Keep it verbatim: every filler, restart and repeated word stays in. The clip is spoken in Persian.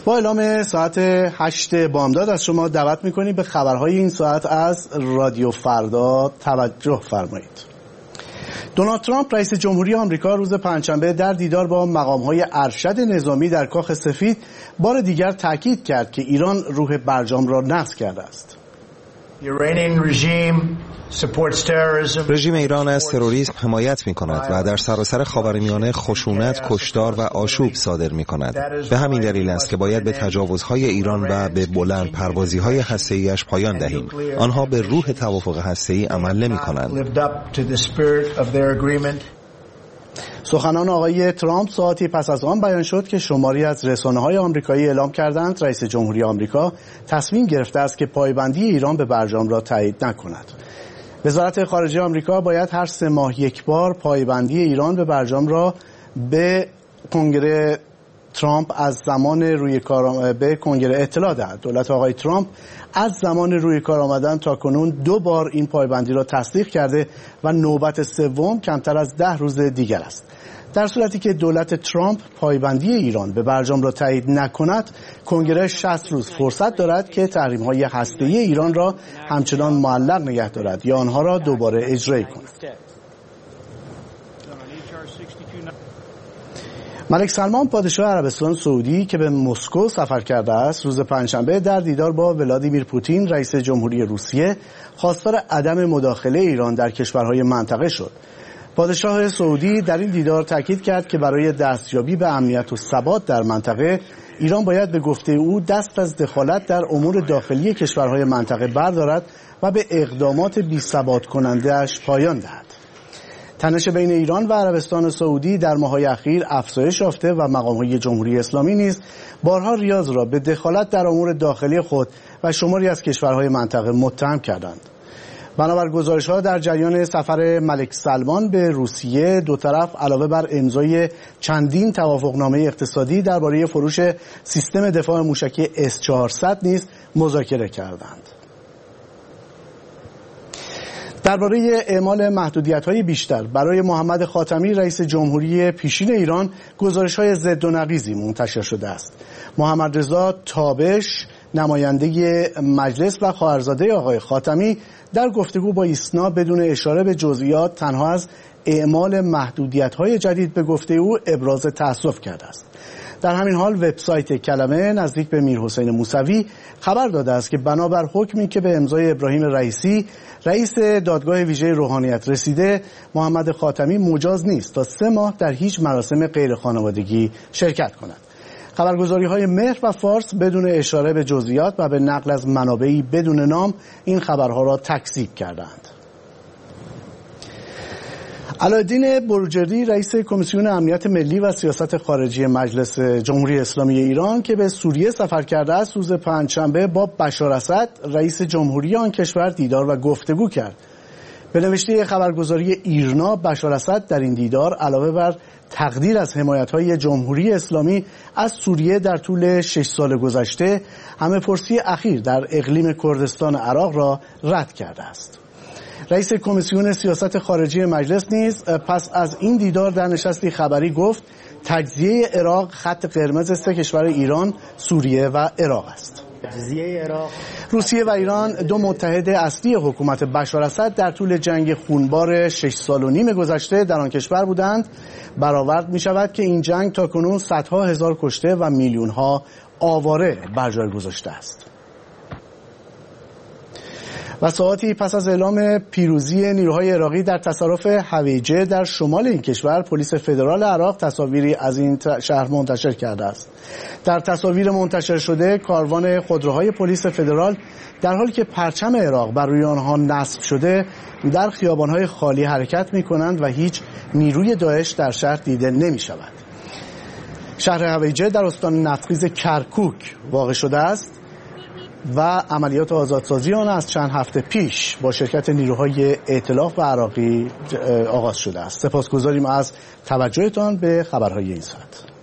با اعلام ساعت هشت بامداد از شما دعوت می‌کنیم به خبرهای این ساعت از رادیو فردا توجه فرمایید. دونالد ترامپ رئیس جمهوری آمریکا روز پنجشنبه در دیدار با مقام‌های ارشد نظامی در کاخ سفید بار دیگر تاکید کرد که ایران روح برجام را نقض کرده است. رژیم ایران از تروریسم حمایت می کند و در سراسر خاورمیانه خشونت، کشتار و آشوب صادر می کند. به همین دلیل است که باید به تجاوزهای ایران و به بلند پروازی‌های هسته‌ای‌اش پایان دهیم. آنها به روح توافق هسته‌ای عمل نمی کنند. سخنان آقای ترامپ ساعتی پس از آن بیان شد که شماری از رسانه‌های آمریکایی اعلام کردند رئیس جمهوری آمریکا تصمیم گرفته است که پایبندی ایران به برجام را تایید نکند. وزارت خارجه آمریکا باید هر سه ماه یک بار پایبندی ایران به برجام را به کنگره ترامپ از زمان روی کار به کنگره اطلاع دهد. دولت آقای ترامپ از زمان روی کار آمدن تا کنون دو بار این پایبندی را تصدیق کرده و نوبت سوم کمتر از ده روز دیگر است. در صورتی که دولت ترامپ پایبندی ایران به برجام را تایید نکند، کنگره شصت روز فرصت دارد که تحریم‌های هسته‌ای ایران را همچنان معلق نگه دارد یا آنها را دوباره اجرایی کند. ملک سلمان پادشاه عربستان سعودی که به مسکو سفر کرده است، روز پنجشنبه در دیدار با ولادیمیر پوتین رئیس جمهوری روسیه خواستار عدم مداخله ایران در کشورهای منطقه شد. پادشاه سعودی در این دیدار تاکید کرد که برای دستیابی به امنیت و ثبات در منطقه، ایران باید به گفته او دست از دخالت در امور داخلی کشورهای منطقه بردارد و به اقدامات بی‌ثبات کننده‌اش پایان دهد. تنش بین ایران و عربستان سعودی در ماه‌های اخیر افزایش یافته و مقام‌های جمهوری اسلامی نیز بارها ریاض را به دخالت در امور داخلی خود و شماری از کشورهای منطقه متهم کردند. بنابر گزارش‌ها در جریان سفر ملک سلمان به روسیه، دو طرف علاوه بر امضای چندین توافقنامه اقتصادی درباره فروش سیستم دفاع موشکی اس چهارصد نیز مذاکره کردند. درباره اعمال محدودیت‌های بیشتر برای محمد خاتمی رئیس جمهوری پیشین ایران گزارش‌های ضد و نقیضی منتشر شده است. محمد رضا تابش نماینده مجلس و خواهرزاده آقای خاتمی در گفتگو با ایسنا بدون اشاره به جزئیات تنها از اعمال محدودیت‌های جدید به گفته او ابراز تأسف کرده است. در همین حال وبسایت کلمه نزدیک به میرحسین موسوی خبر داده است که بنابر حکمی که به امضای ابراهیم رئیسی رئیس دادگاه ویژه روحانیت رسیده، محمد خاتمی مجاز نیست تا سه ماه در هیچ مراسم غیر خانوادگی شرکت کند. خبرگزاری‌های مهر و فارس بدون اشاره به جزئیات و به نقل از منابعی بدون نام این خبرها را تکذیب کردند. علایالدین بروجردی رئیس کمیسیون امنیت ملی و سیاست خارجی مجلس جمهوری اسلامی ایران که به سوریه سفر کرده است، روز پنجشنبه با بشار اسد رئیس جمهوری آن کشور دیدار و گفتگو کرد. به نوشته خبرگزاری ایرنا، بشار اسد در این دیدار علاوه بر تقدیر از حمایت‌های جمهوری اسلامی از سوریه در طول شش سال گذشته، همه پرسی اخیر در اقلیم کردستان عراق را رد کرده است. رئیس کمیسیون سیاست خارجی مجلس نیز پس از این دیدار در نشستی خبری گفت تجزیه عراق خط قرمز سه کشور ایران، سوریه و عراق است. روسیه و ایران دو متحد اصلی حکومت بشار اسد در طول جنگ خونبار شش سال و نیم گذشته در آن کشور بودند. برآورد می شود که این جنگ تا کنون صدها هزار کشته و میلیون ها آواره بر جای گذاشته است. و ساعتی پس از اعلام پیروزی نیروهای عراقی در تصرف حویجه در شمال این کشور، پلیس فدرال عراق تصاویری از این شهر منتشر کرده است. در تصاویر منتشر شده کاروان خودروهای پلیس فدرال در حالی که پرچم عراق بر روی آنها نصب شده در خیابان‌های خالی حرکت می‌کنند و هیچ نیروی داعش در شهر دیده نمی‌شود. شهر حویجه در استان نفتخیز کرکوک واقع شده است و عملیات آزادسازی آن از چند هفته پیش با شرکت نیروهای ائتلاف و عراقی آغاز شده است. سپاسگزاریم از توجهتان به خبرهای این ساعت.